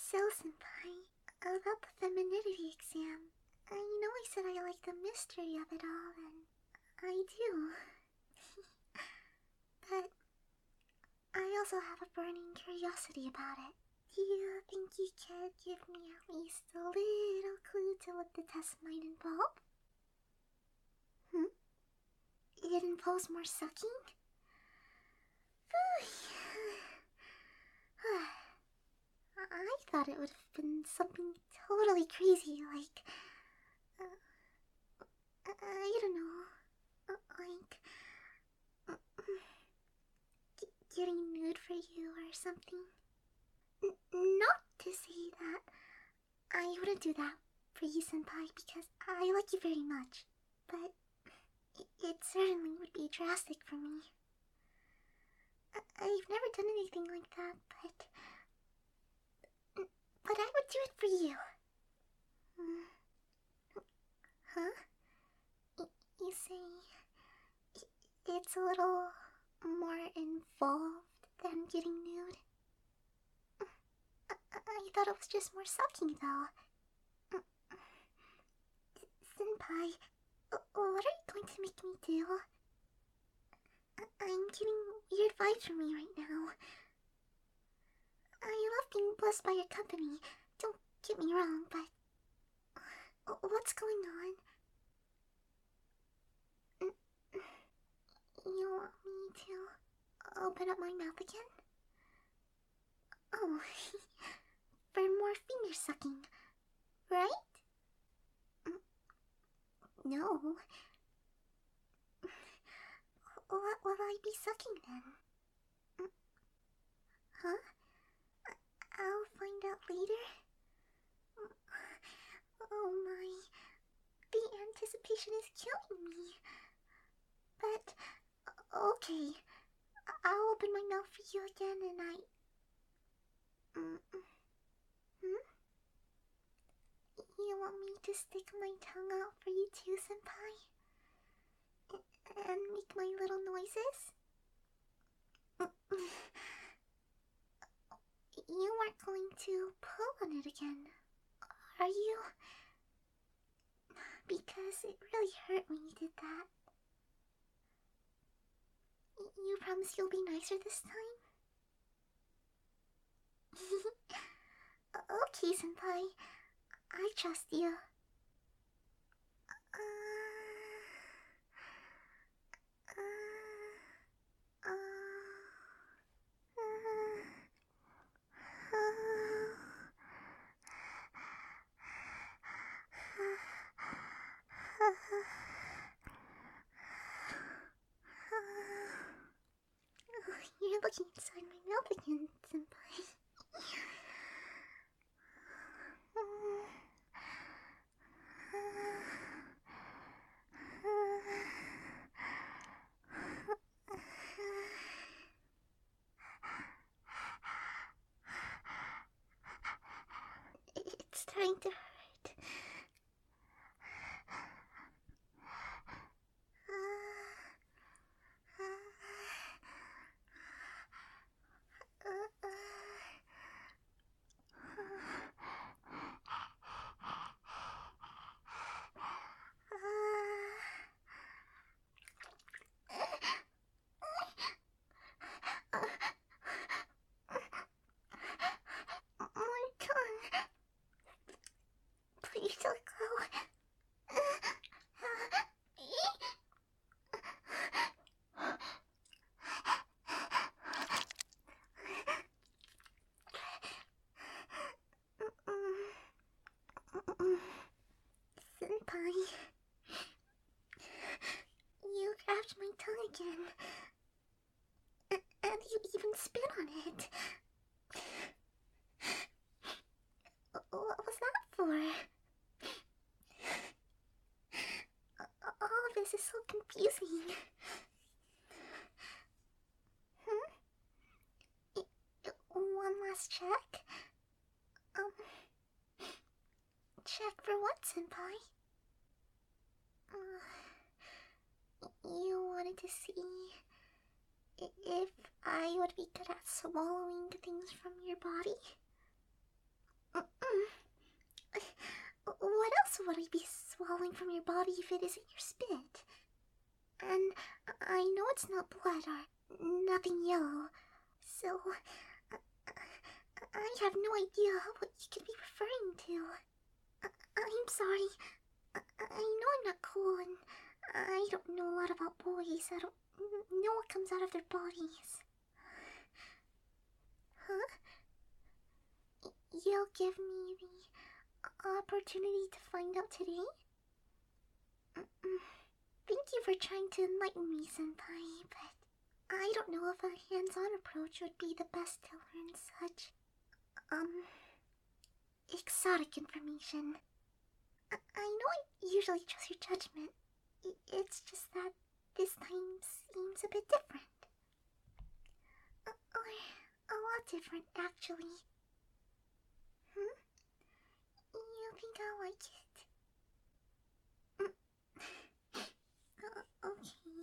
So, Senpai, about the femininity exam. I said I like the mystery of it all, and I do. But I also have a burning curiosity about it. Do you think you could give me at least a little clue to what the test might involve? It involves more sucking? I thought it would have been something totally crazy, like, I don't know, like, getting nude for you or something. Not to say that I wouldn't do that for you, Senpai, because I like you very much, but it certainly would be drastic for me. I've never done anything like that, but I would do it for you. Huh? You say it's a little more involved than getting nude? I thought it was just more sucking, though. Senpai, what are you going to make me do? I'm getting weird vibes from you right now. I love being blessed by your company, don't get me wrong, but what's going on? You want me to open up my mouth again? Oh, for more finger sucking, right? No. What will I be sucking then? Huh? I'll find out later? Oh my. The anticipation is killing me. But, okay. I'll open my mouth for you again and You want me to stick my tongue out for you too, Senpai? And make my little noises? You aren't going to pull on it again, are you? Because it really hurt when you did that. You promise you'll be nicer this time? Okay, Senpai. I trust you. You're looking inside my mouth again, Senpai. It's starting to hurt. My tongue. Please let go. Senpai, you grabbed my tongue again. And you even spit on it. What was that for? All of this is so confusing. One last check? Check for what, Senpai? You wanted to see if I would be good at swallowing things from your body? What else would I be swallowing from your body if it isn't your spit? And I know it's not blood or nothing yellow, so I have no idea what you could be referring to. I'm sorry. I know I'm not cool and I don't know a lot about boys. I don't know what comes out of their bodies. Huh? You'll give me the opportunity to find out today? Thank you for trying to enlighten me, Senpai, but I don't know if a hands-on approach would be the best to learn such, exotic information. I know I usually trust your judgment. It's just that this time seems a bit different. Or a lot different, actually. You think I'll like it? Okay.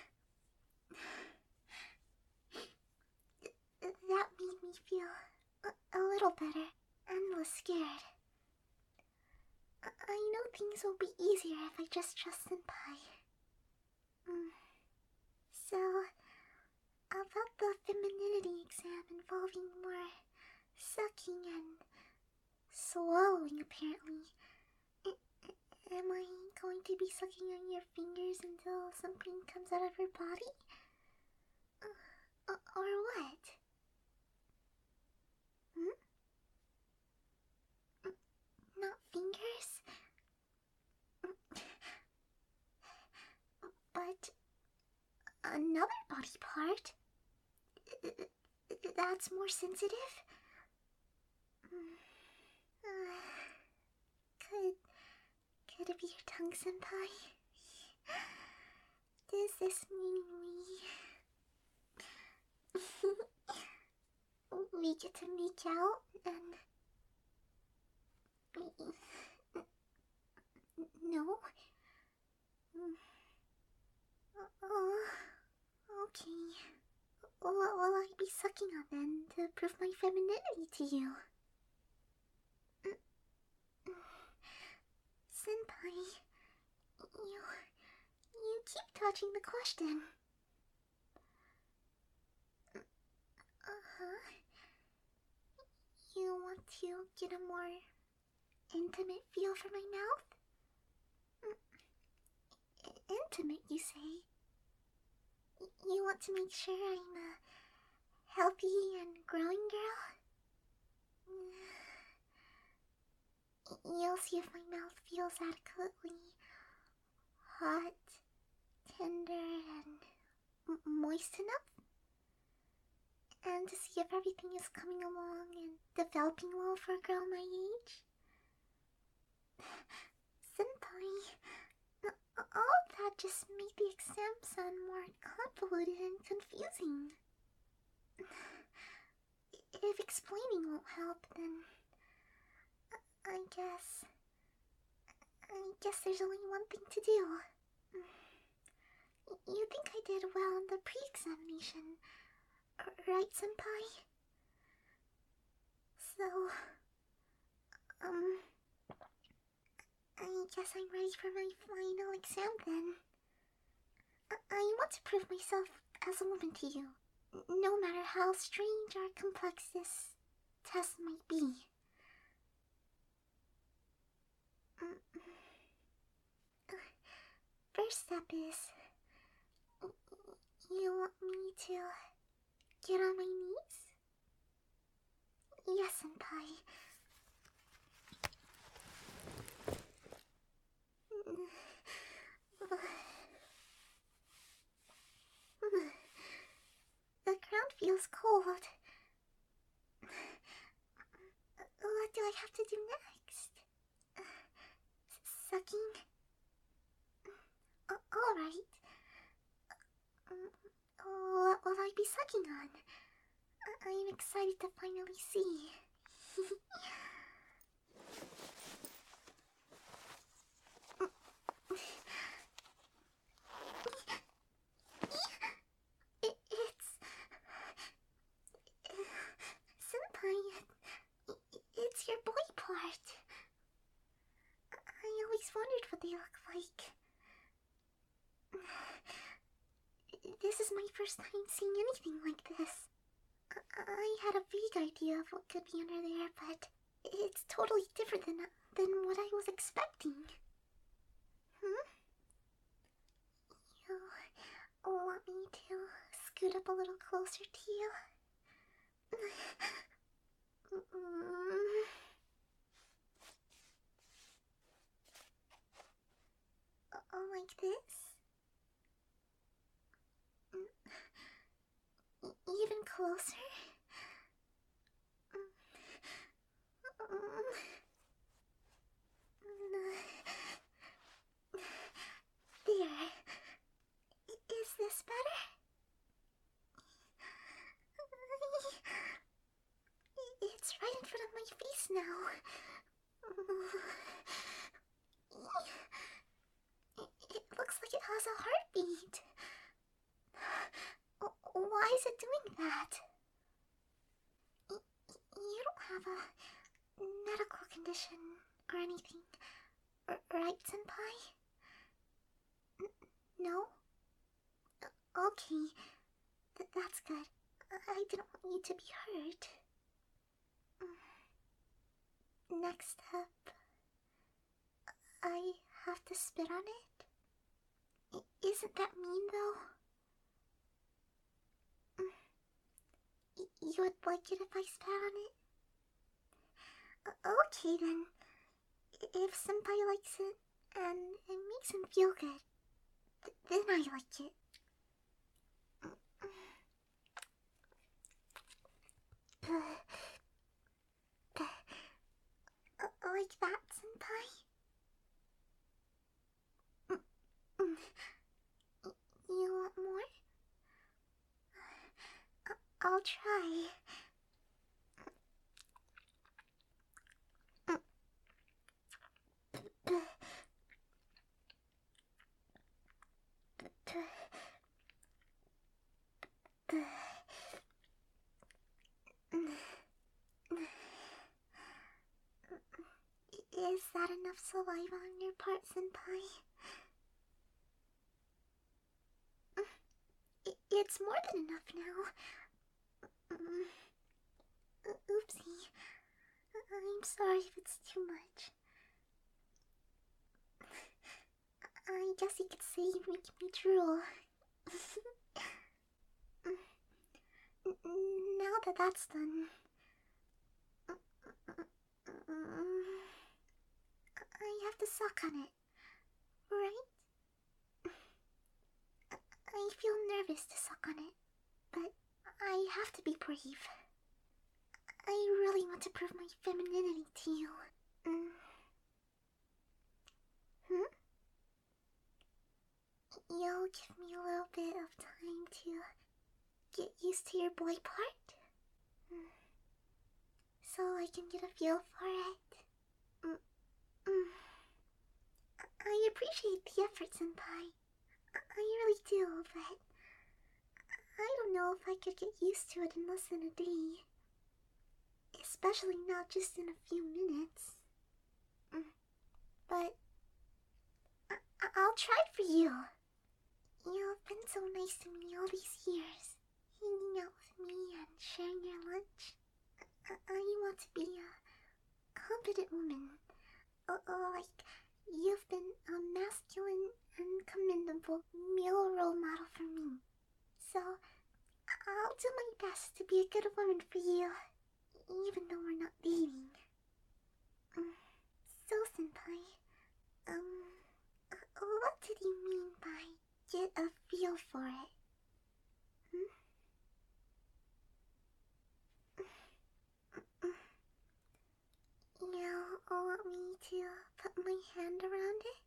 That made me feel a little better and less scared. I know things will be easier if I just trust Senpai. So, about the femininity exam involving more sucking and swallowing, apparently. Am I going to be sucking on your fingers until something comes out of your body? Or what? Not fingers? But another body part? That's more sensitive? Could it be your tongue, Senpai? Does this mean we get to make out and... No? Okay. What will I be sucking on then to prove my femininity to you? Senpai, you keep dodging the question. You want to get a more intimate feel for my mouth? Intimate, you say? You want to make sure I'm a healthy and growing girl? You'll see if my mouth feels adequately hot, tender, and moist enough. And to see if everything is coming along and developing well for a girl my age. Senpai, all of that just made the exam sound more convoluted and confusing. If explaining won't help, then I guess there's only one thing to do. You think I did well in the pre-examination, right, Senpai? So, I guess I'm ready for my final exam then. I want to prove myself as a woman to you, no matter how strange or complex this test might be. First step is, you want me to get on my knees? Yes, Senpai. The ground feels cold. What do I have to do next? Sucking? Alright. What will I be sucking on? I'm excited to finally see. Senpai, it's your boy part. first time seeing anything like this. I had a vague idea of what could be under there, but it's totally different than what I was expecting. You want me to scoot up a little closer to you? Like this? Even closer? There. Is this better? It's right in front of my face now. It looks like it has a heartbeat. Why is it doing that? You don't have a medical condition or anything, right, Senpai? No? Okay, that's good. I didn't want you to be hurt. Next up, I have to spit on it? Isn't that mean, though? You would like it if I spat on it? Okay then. If Senpai likes it, and it makes him feel good, then I like it. Like that, Senpai? You want more? I'll try. Is that enough saliva on your part, Senpai? It's more than enough now. Oopsie. I'm sorry if it's too much. I guess you could say you make me drool. Now that that's done, I have to suck on it, right? I feel nervous to suck on it, but I have to be brave. I really want to prove my femininity to you. You'll give me a little bit of time to get used to your boy part? So I can get a feel for it. I appreciate the effort, Senpai. I really do, but I don't know if I could get used to it in less than a day. Especially not just in a few minutes. But I'll try for you. You've been so nice to me all these years, hanging out with me and sharing your lunch. I want to be a confident woman. Like, you've been a masculine and commendable male role model for me. So, I'll do my best to be a good woman for you, even though we're not dating. So, Senpai, what did you mean by get a feel for it? You want me to put my hand around it?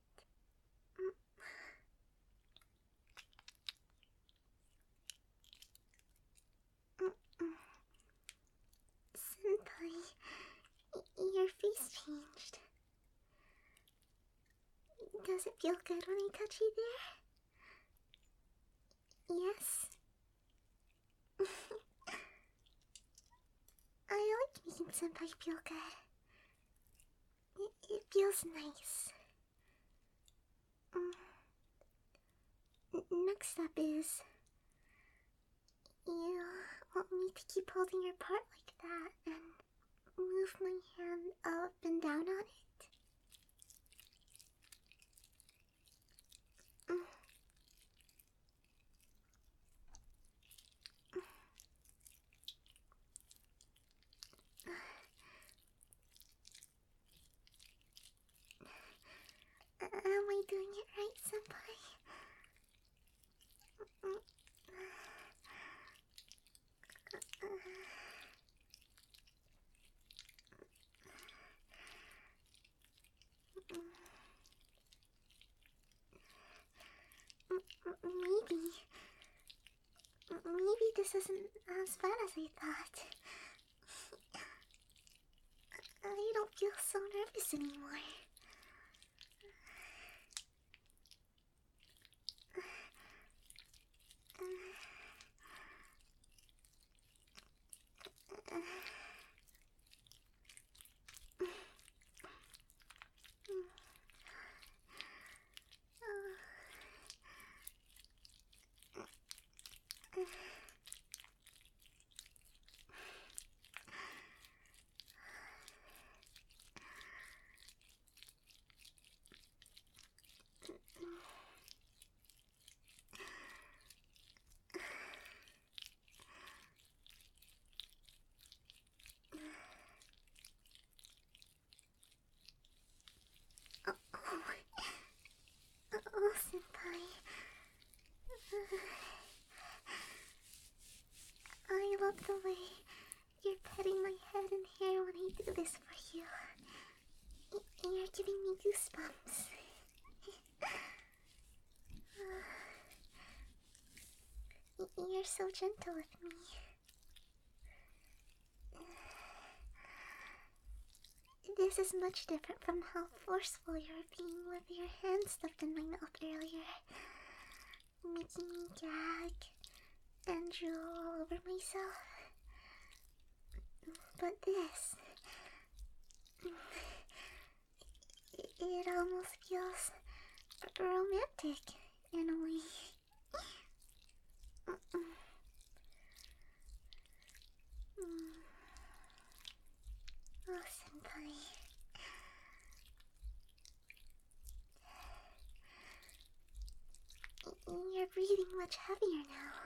Senpai, your face changed. Does it feel good when I touch you there? Yes? I like making Senpai feel good. It feels nice. Next up is You want me to keep holding your part like that and move my hand up and down on it? Am I doing it right, Senpai? Maybe this isn't as bad as I thought. I don't feel so nervous anymore. Oh, Senpai. I love the way you're petting my head and hair when I do this for you. You're giving me goosebumps. You're so gentle with me. This is much different from how forceful you were being with your hands stuffed in my mouth earlier, making me gag and drool all over myself. But this... it almost feels romantic in a way. Oh, Senpai. You're breathing much heavier now.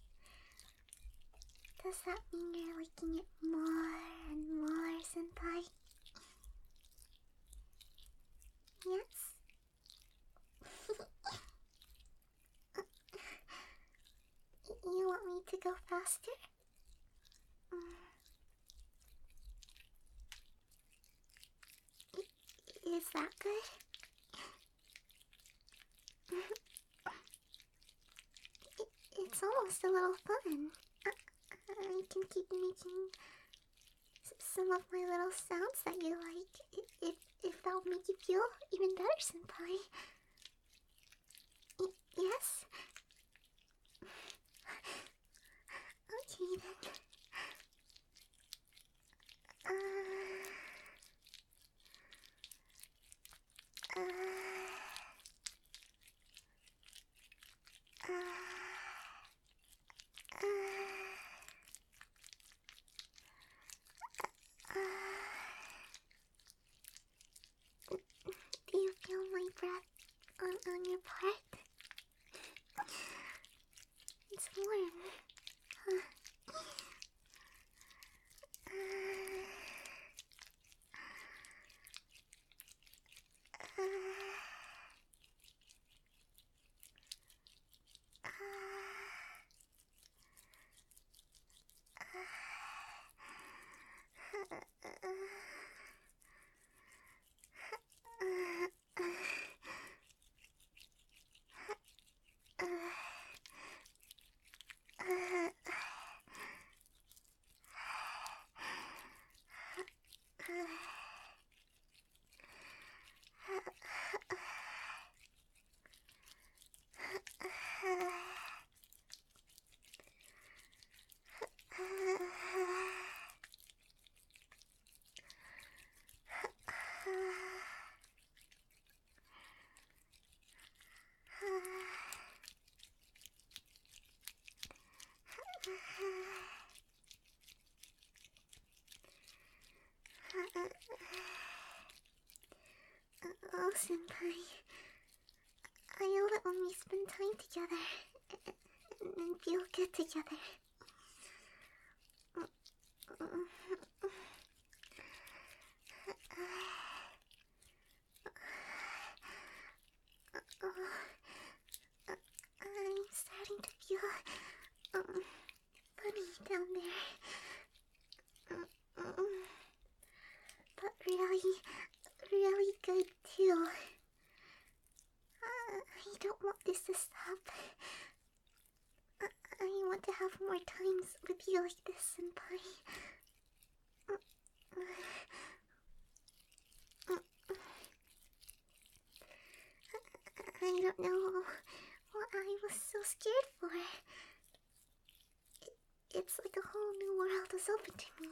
Does that mean you're liking it more and more, Senpai? Yes? You want me to go faster? Is that good? It's almost a little fun. I can keep making some of my little sounds that you like, if that'll make you feel even better, Senpai. Yes? Okay then. Do you feel my breath on your part? It's warm. Senpai. I love it when we spend time together and feel good together. I'm starting to feel funny down there. But really, really good too. I don't want this to stop. I want to have more times with you like this, Senpai. I don't know what I was so scared for. It's like a whole new world is open to me.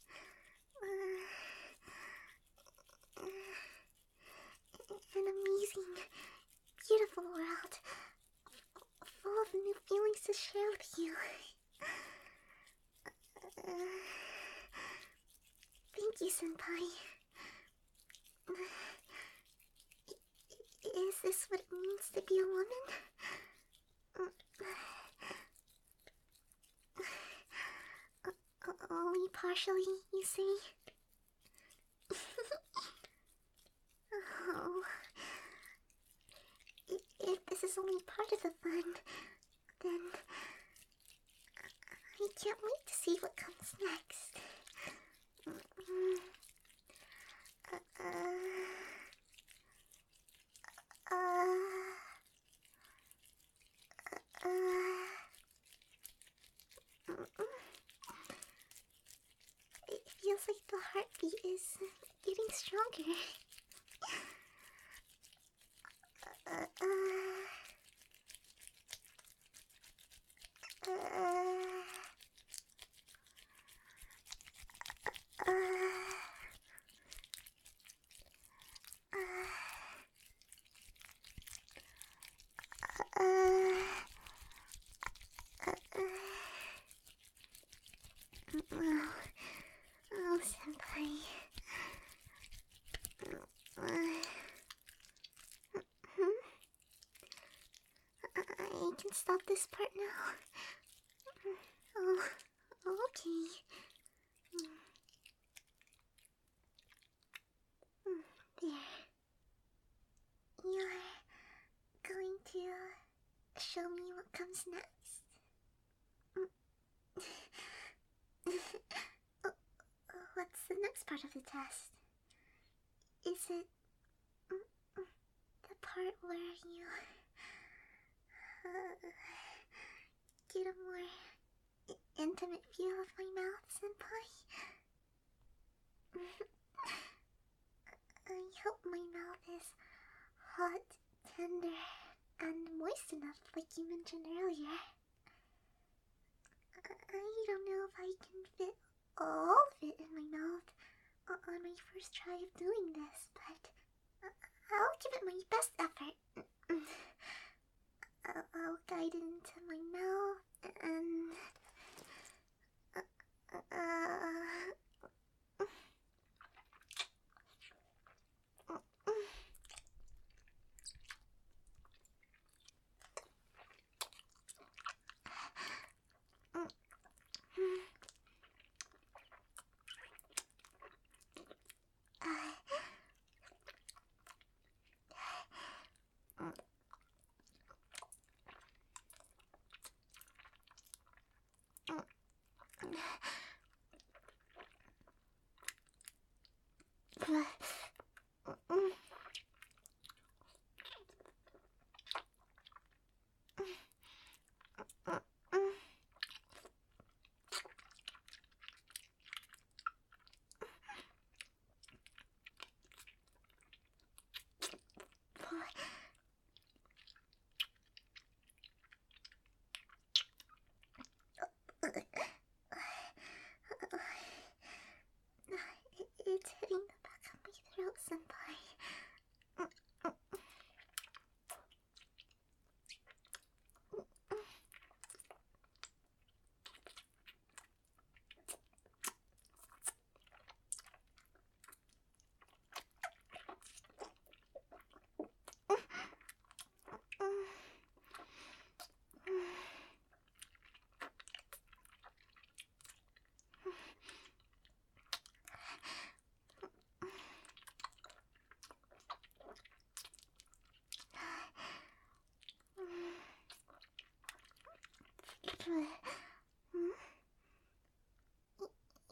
An amazing, beautiful world, full of new feelings to share with you. Thank you, Senpai. Is this what it means to be a woman? Only partially, you say? Oh. If this is only part of the fun, then I can't wait to see what comes next. It feels like the heartbeat is getting stronger. Oh, Senpai. I can stop this part now. Oh, okay. There. You're going to show me what comes next? What's the next part of the test? Is it the part where you get a more intimate feel of my mouth, Senpai? I hope my mouth is hot, tender, and moist enough like you mentioned earlier. I don't know if I can fit all of it in my mouth on my first try of doing this, but I'll give it my best effort. I'll guide it into my mouth and...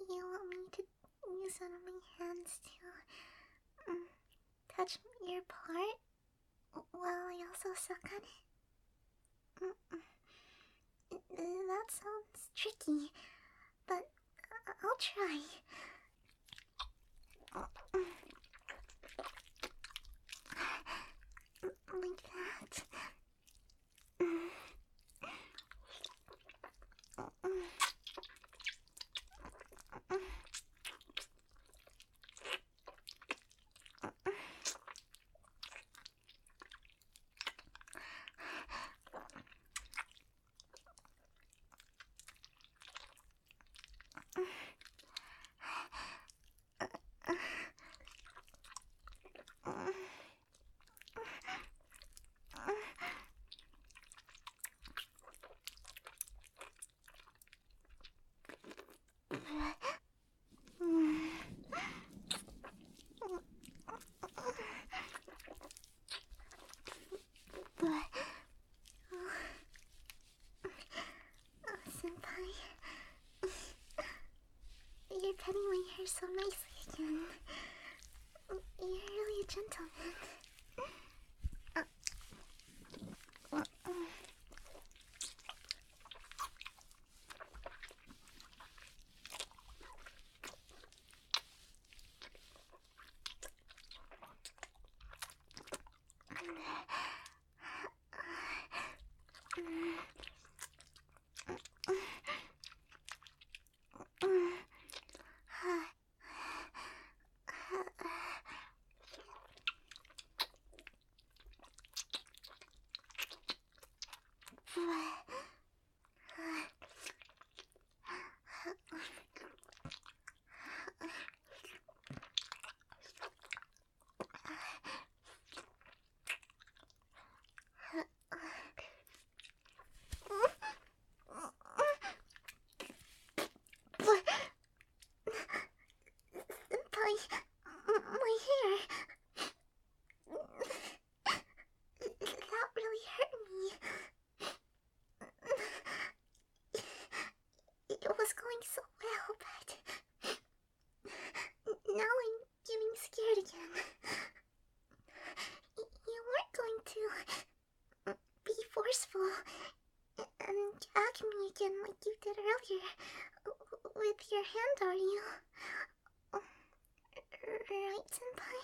You want me to use one of my hands to touch your part while I also suck on it? That sounds tricky, but I'll try. Like that. Senpai, you're petting my hair so nicely again. You're really a gentleman. Senpai, my hair. That really hurt me. It was going so well, but now I'm getting scared again. You weren't going to be forceful and gag me again like you did earlier with your hand, are you? Right, Senpai?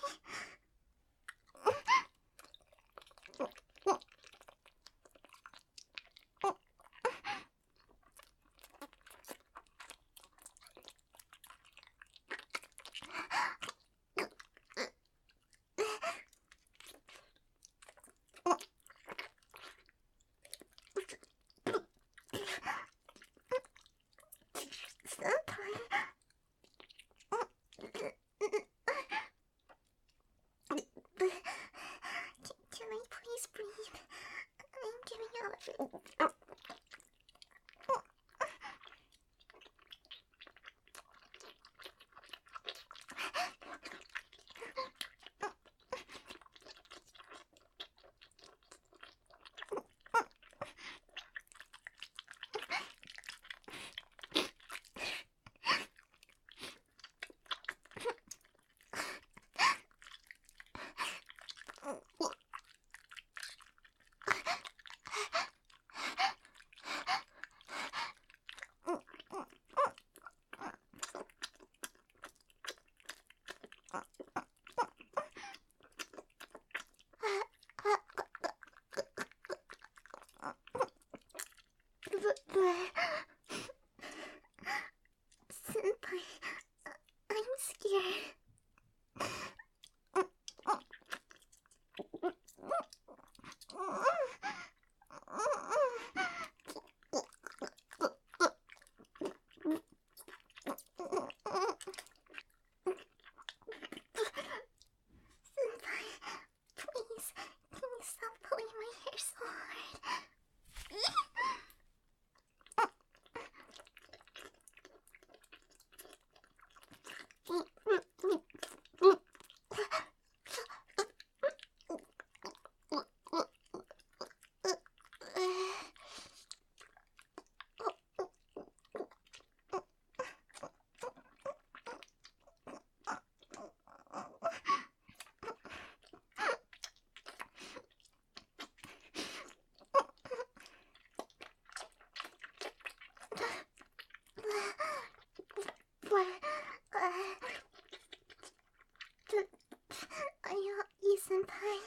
I want you, Senpai.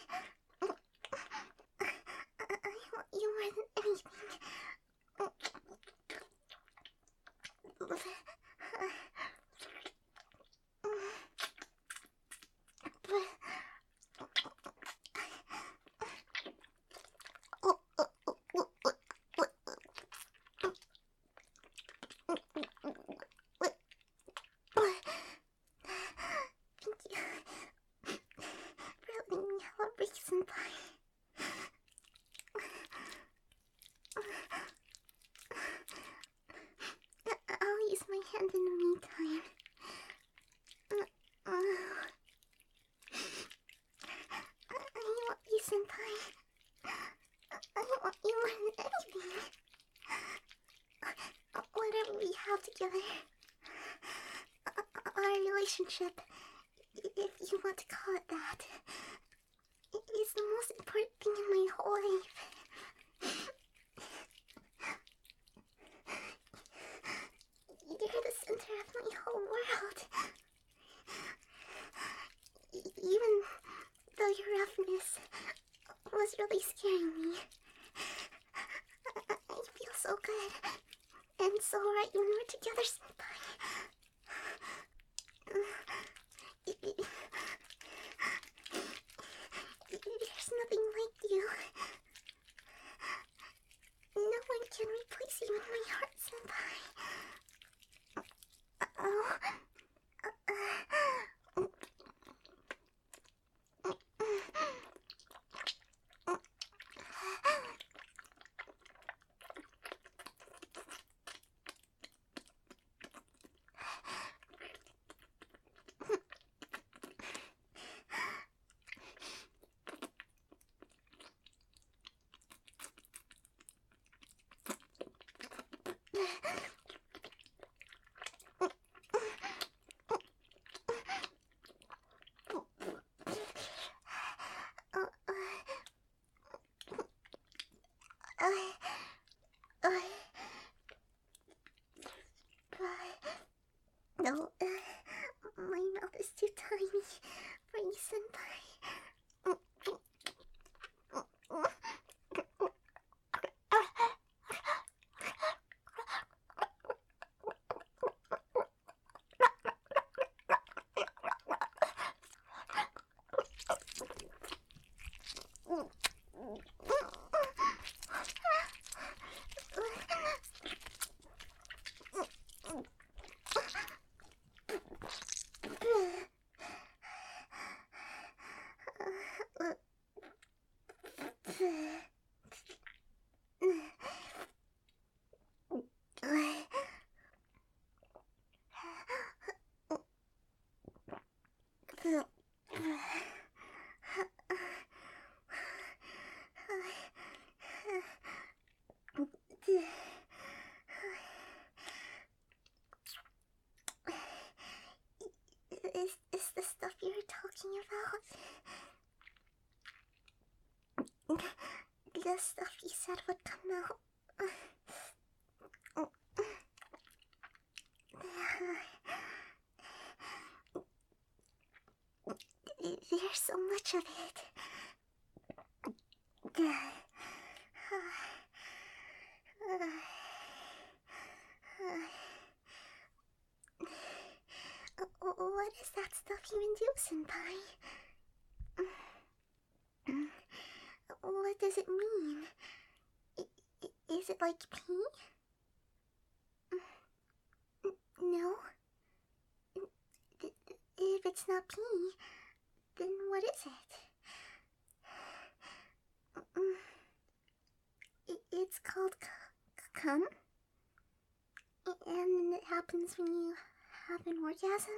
I want you more than anything. Senpai. I'll use my hand in the meantime. I want you, Senpai. I want you more than anything. Whatever we have together, our relationship, if you want to call it that, is the most important thing in my whole life. You're the center of my whole world. Even though your roughness was really scaring me, I feel so good and so right when we're together, Senpai. There's nothing like you. No one can replace you in my heart, Senpai. No, my mouth is too tiny for you, Senpai. Is the stuff you were talking about? The stuff you said would come out. There's so much of it. What is that stuff you induce, Senpai? What does it mean? Is it like pee? No? If it's not pee, then what is it? It's called cum? And it happens when you have an orgasm?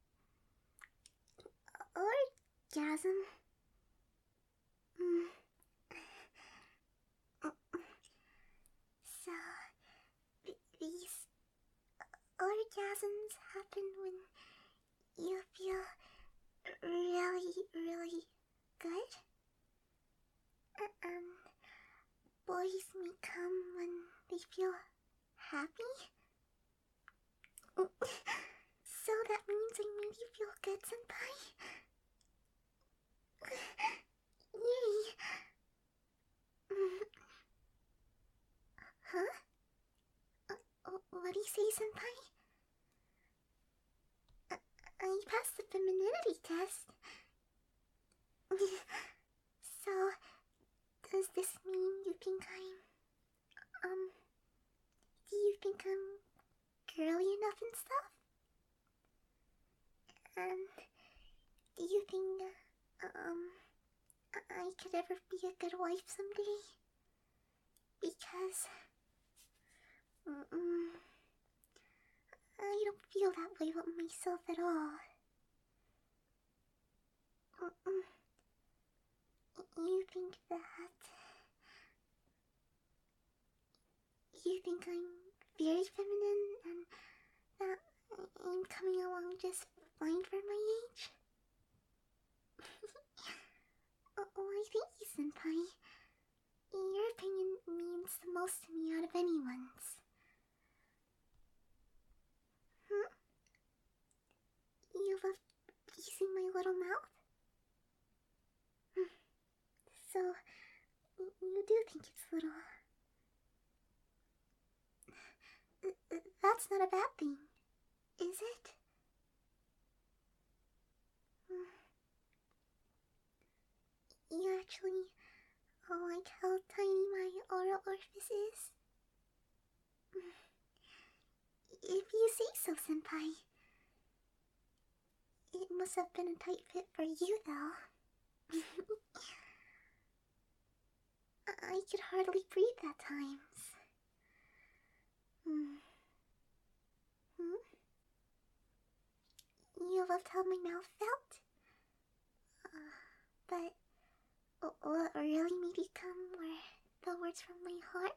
Orgasm? So, these orgasms happen when you feel really, really good? And boys may come when they feel happy? I passed the femininity test. So, does this mean you think do you think I'm girly enough and stuff? And do you think, I could ever be a good wife someday? Because, I don't feel that way about myself at all. You think that... You think I'm very feminine and that I'm coming along just fine for my age? Why, thank you, Senpai. Your opinion means the most to me out of anyone's. You love teasing my little mouth? So, you do think it's little. That's not a bad thing, is it? You actually like how tiny my oral orifice is? If you say so, Senpai. It must have been a tight fit for you, though. I could hardly breathe at times. You loved how my mouth felt? But what really made you come were the words from my heart?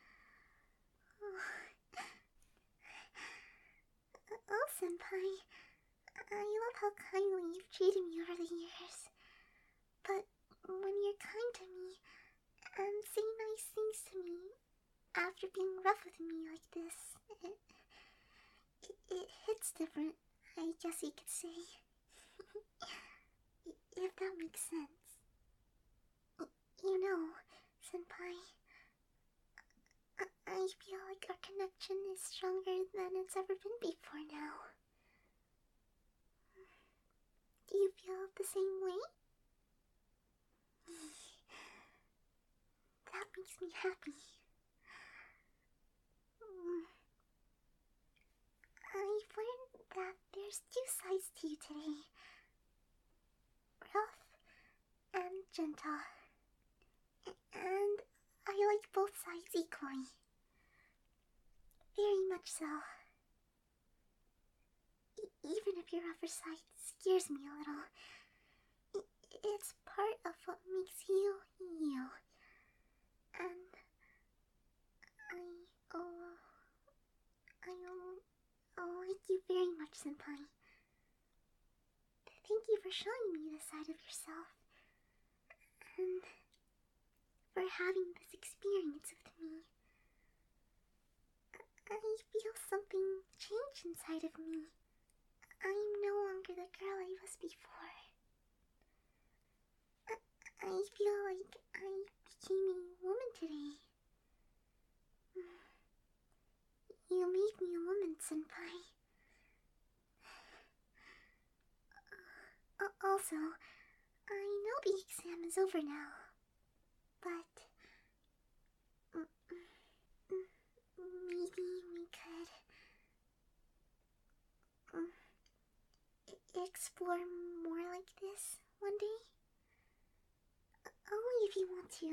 Oh, Senpai, I love how kindly you've treated me over the years. But when you're kind to me and say nice things to me after being rough with me like this, it hits different, I guess you could say. If that makes sense. You know, Senpai, I feel like our connection is stronger than it's ever been before now. Do you feel the same way? That makes me happy. I've learned that there's two sides to you today. Rough and gentle. And I like both sides equally. Very much so. Even if your rougher side scares me a little, it's part of what makes you, you. And I like you very much, Senpai. Thank you for showing me this side of yourself. And for having this experience with me. I feel something change inside of me. I'm no longer the girl I was before. I feel like I became a woman today. You made me a woman, Senpai. Also, I know the exam is over now, but maybe we could explore more like this one day? Only if you want to.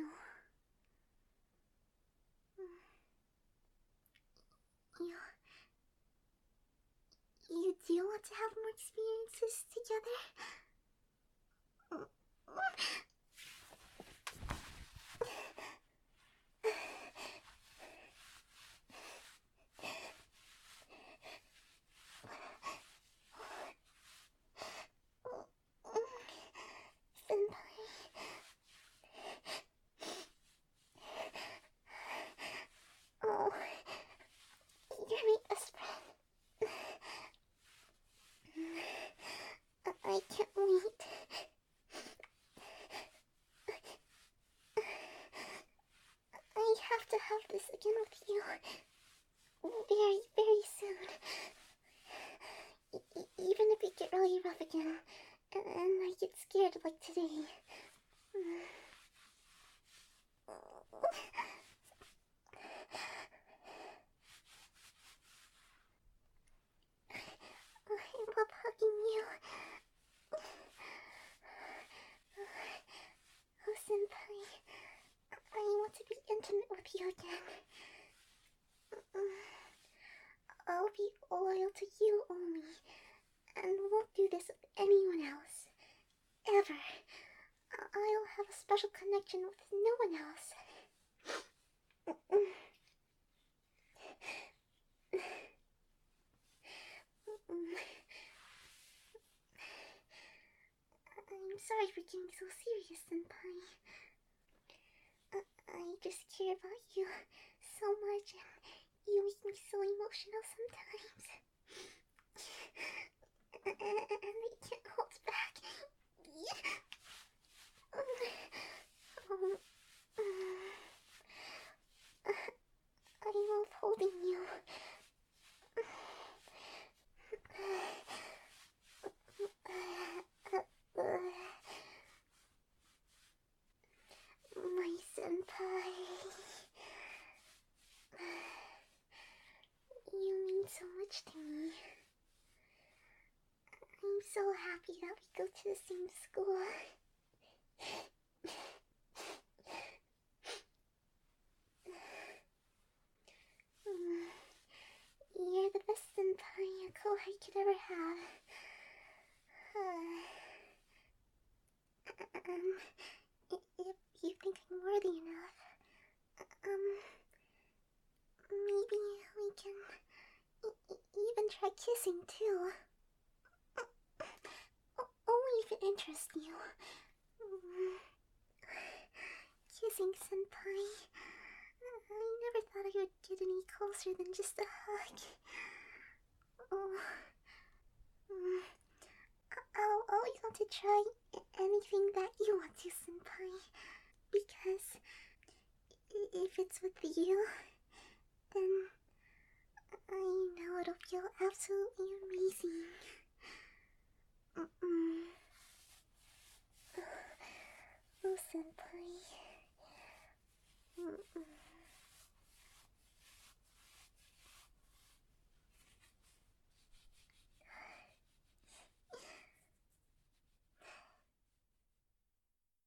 You do want to have more experiences together? Oh, you're my best friend. I can't rough again, and I get scared like today. I love hugging you. Oh, Senpai, I want to be intimate with you again. I'll be loyal to you only, and won't do this with anyone else. Ever. I'll have a special connection with no one else. I'm sorry for getting so serious, Senpai. I just care about you so much, and you make me so emotional sometimes. And I can't hold back. I love holding you. My senpai. You mean so much to me. I'm so happy that we go to the same school. You're the best senpai a kohai could ever have. If you think I'm worthy enough, maybe we can even try kissing too. Only if it interests you. Kissing, senpai. I never thought I would get any closer than just a hug. I'll always want to try anything that you want to, senpai. Because if it's with you, then I know it'll feel absolutely